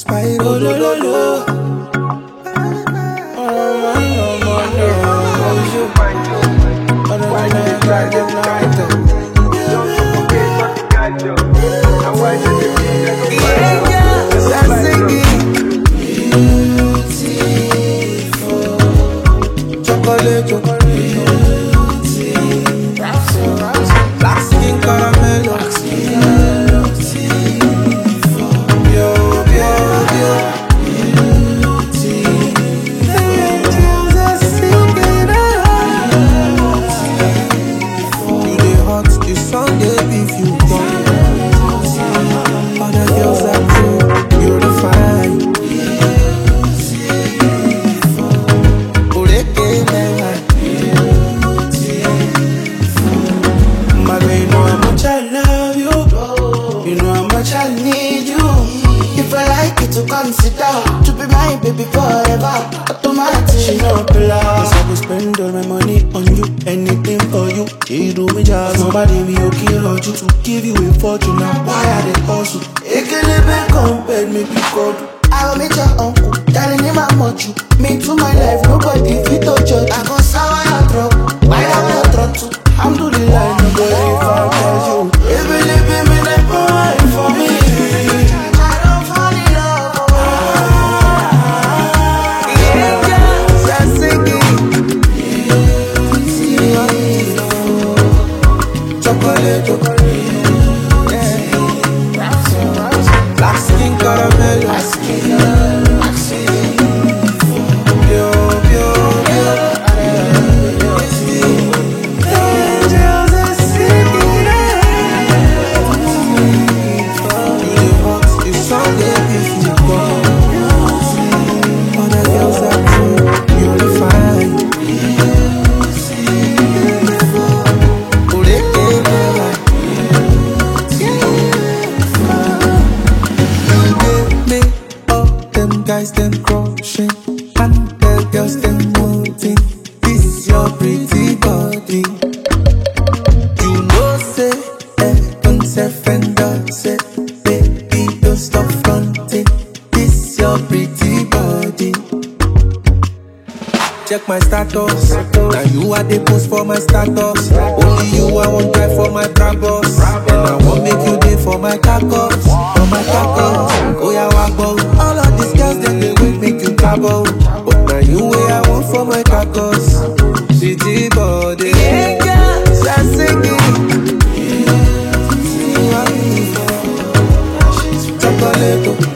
spiral. Oh, lo, lo, lo. Chocolate, black skin caramel, I need you. If I like it to consider to be my baby forever. Automatic, she no pillar. Cause I will spend all my money on you, anything for you. She do me just nobody me okay on you to give you a fortune. Now why are they hustle? It can live compared me because I will meet your uncle, telling him how much you mean to my life. Nobody fit to judge. I go sour your throat, why am I throat too? I'm do the line, nobody fight for you. If you live in me, like boy for me. Chocolate, black skin caramel, angels are singing. It's Sunday if you go. Other girls are cool, you're fine. Guys, them crushing, and the girls, them noting. This your pretty body. You know, say, don't say, fender, say, baby, don't stop fronting. This your pretty body. Check my status. Now you are the post for my status. Only you I won't try for my brabos. And I won't make you day for my tacos. For my tacos. Oh yeah, waggle. All of these girls then they will make you trouble. But now you way I want for my tacos. City body. Yeah, girls are singing. Chocolate.